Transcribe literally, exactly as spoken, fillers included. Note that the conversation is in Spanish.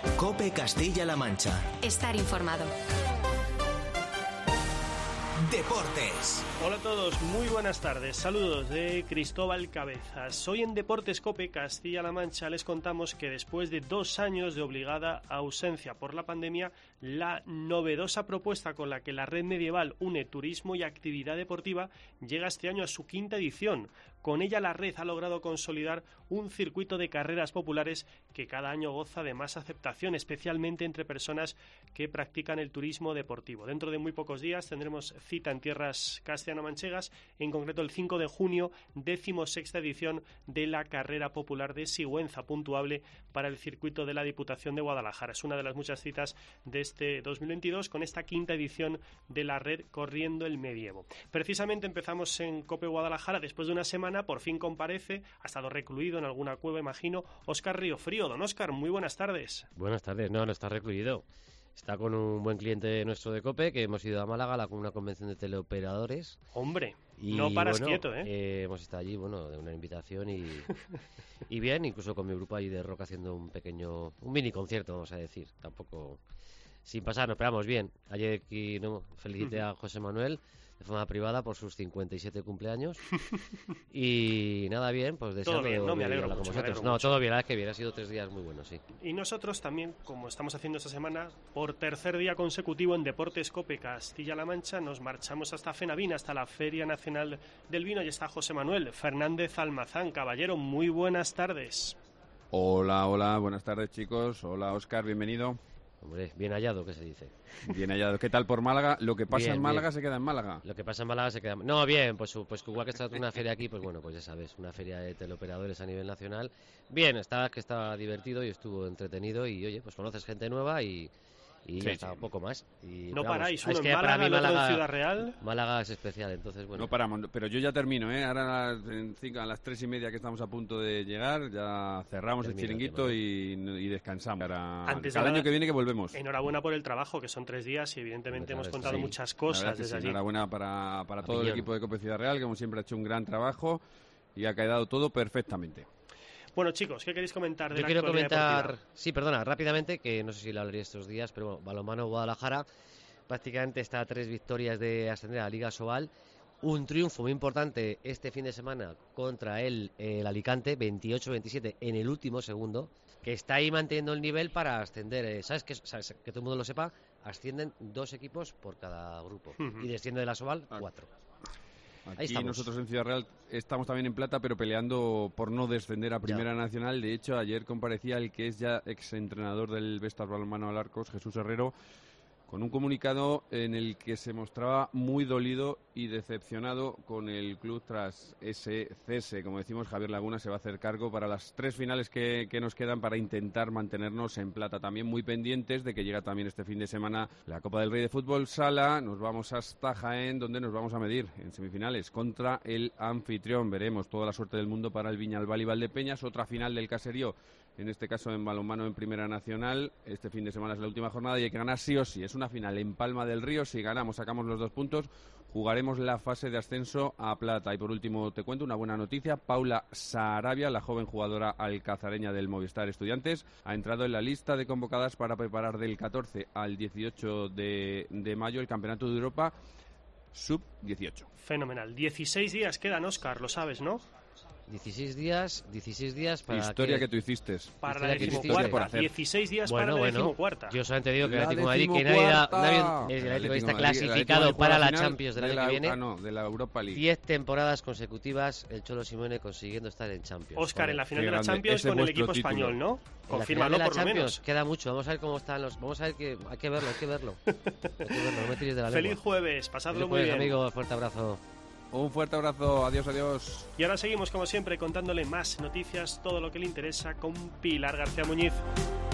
COPE Castilla-La Mancha. Estar informado. Deportes. Hola a todos, muy buenas tardes. Saludos de Cristóbal Cabezas. Hoy en Deportes COPE Castilla-La Mancha les contamos que después de dos años de obligada ausencia por la pandemia, la novedosa propuesta con la que la Red Medieval une turismo y actividad deportiva llega este año a su quinta edición. Con ella la red ha logrado consolidar un circuito de carreras populares que cada año goza de más aceptación, especialmente entre personas que practican el turismo deportivo. Dentro de muy pocos días tendremos cita en tierras castellano-manchegas, en concreto el cinco de junio, decimosexta edición de la carrera popular de Sigüenza, puntuable para el circuito de la Diputación de Guadalajara. Es una de las muchas citas de este dos mil veintidós con esta quinta edición de la red Corriendo el Medievo. Precisamente empezamos en COPE Guadalajara después de una semana. Por fin comparece, ha estado recluido en alguna cueva, imagino, Óscar Riofrío. Don Óscar, muy buenas tardes. Buenas tardes, no, no está recluido. Está con un buen cliente nuestro de COPE, que hemos ido a Málaga con una convención de teleoperadores. Hombre, y, no paras bueno, quieto, ¿eh? ¿eh? Hemos estado allí, bueno, de una invitación y, y bien, incluso con mi grupo allí de rock haciendo un pequeño, un mini concierto, vamos a decir. Tampoco sin pasar, nos esperamos bien. Ayer aquí no, felicité a José Manuel de forma privada por sus cincuenta y siete cumpleaños y nada, bien, pues deseando todo bien, no me alegro con mucho, vosotros. me alegro no, mucho. todo bien, la verdad es que bien, ha sido tres días muy buenos, sí. Y nosotros también, como estamos haciendo esta semana, por tercer día consecutivo en Deportes COPE Castilla-La Mancha, nos marchamos hasta Fenavina, hasta la Feria Nacional del Vino, y está José Manuel Fernández Almazán. Caballero, muy buenas tardes. Hola, hola, buenas tardes, chicos. Hola, Óscar, bienvenido. Hombre, bien hallado, ¿qué se dice? Bien hallado. ¿Qué tal por Málaga? Lo que pasa Bien, en Málaga bien. se queda en Málaga. Lo que pasa en Málaga se queda... No, bien, pues, pues igual que está una feria aquí, pues bueno, pues ya sabes, una feria de teleoperadores a nivel nacional. Bien, estaba que estaba divertido y estuvo entretenido y, oye, pues conoces gente nueva y... Y Sí, ya está, sí. un poco más. Y, No pero vamos, paráis, uno es en que para Málaga, mí el otro en Málaga, Ciudad Real. Málaga es especial, entonces bueno. No paramos, pero yo ya termino, ¿eh? Ahora en cinco, a las tres y media que estamos a punto de llegar, ya cerramos Termina, el chiringuito termina. y, y descansamos. Ahora, Antes de al nada, año que viene que volvemos. Enhorabuena por el trabajo, que son tres días y evidentemente Hombre, hemos claro, contado sí. muchas La verdad cosas que desde sí, allí. enhorabuena para, para todo el Piñón. equipo de COPE Ciudad Real, que como siempre ha hecho un gran trabajo y ha quedado todo perfectamente. Bueno, chicos, ¿qué queréis comentar de Yo la quiero actualidad comentar, deportiva? sí, perdona, rápidamente, que no sé si lo hablaría estos días, pero bueno, Balonmano Guadalajara prácticamente está a tres victorias de ascender a la Liga Sobal. Un triunfo muy importante este fin de semana contra el, el Alicante, veintiocho veintisiete en el último segundo, que está ahí manteniendo el nivel para ascender. Eh, ¿Sabes? Que, ¿Sabes? Que todo el mundo lo sepa, ascienden dos equipos por cada grupo Ujú. y desciende de la Sobal cuatro. Ahí Aquí estamos. nosotros en Ciudad Real estamos también en plata, pero peleando por no descender a Primera Ya. Nacional. De hecho, ayer comparecía el que es ya exentrenador del Vestas Balonmano Alarcos, Jesús Herrero, con un comunicado en el que se mostraba muy dolido y decepcionado con el club tras ese cese. Como decimos, Javier Laguna se va a hacer cargo para las tres finales que, que nos quedan para intentar mantenernos en plata. También muy pendientes de que llega también este fin de semana la Copa del Rey de Fútbol Sala. Nos vamos hasta Jaén, donde nos vamos a medir en semifinales contra el anfitrión. Veremos toda la suerte del mundo para el Viñalbal y Valdepeñas. Otra final del Caserío, en este caso en balonmano en Primera Nacional. Este fin de semana es la última jornada y hay que ganar sí o sí. Es una final en Palma del Río. Si ganamos, sacamos los dos puntos, jugaremos la fase de ascenso a plata. Y por último te cuento una buena noticia. Paula Sarabia, la joven jugadora alcazareña del Movistar Estudiantes, ha entrado en la lista de convocadas para preparar del catorce al dieciocho de, de mayo el Campeonato de Europa sub dieciocho. Fenomenal. dieciséis días quedan, Óscar, lo sabes, ¿no? dieciséis días, dieciséis días para Historia que tú hiciste. Para la Historia que hiciste por decimocuarta. hacer. dieciséis días Bueno, para la bueno, decimocuarta. yo solamente digo que el La Atlético de Madrid, que nadie, da, decimocuarta. nadie- el El Atlético está Atlético de Madrid- el clasificado Atlético de Madrid para juega la final Champions del de año la- que viene. Ah, no, de la Europa League. diez temporadas consecutivas el Cholo Simeone consiguiendo estar en Champions. Óscar, en la Joder. final Qué de la grande. Champions Ese con el vuestro equipo título. español, ¿no? En la final Confírmalo de la por lo Champions menos. queda mucho, vamos a ver cómo están los, vamos a ver que hay que verlo, hay que verlo. Hay que verlo, no me tiréis de la Feliz lengua. jueves, pasadlo Feliz muy jueves, bien. amigo, fuerte abrazo. Un fuerte abrazo. Adiós, adiós. Y ahora seguimos, como siempre, contándole más noticias, todo lo que le interesa con Pilar García Muñiz.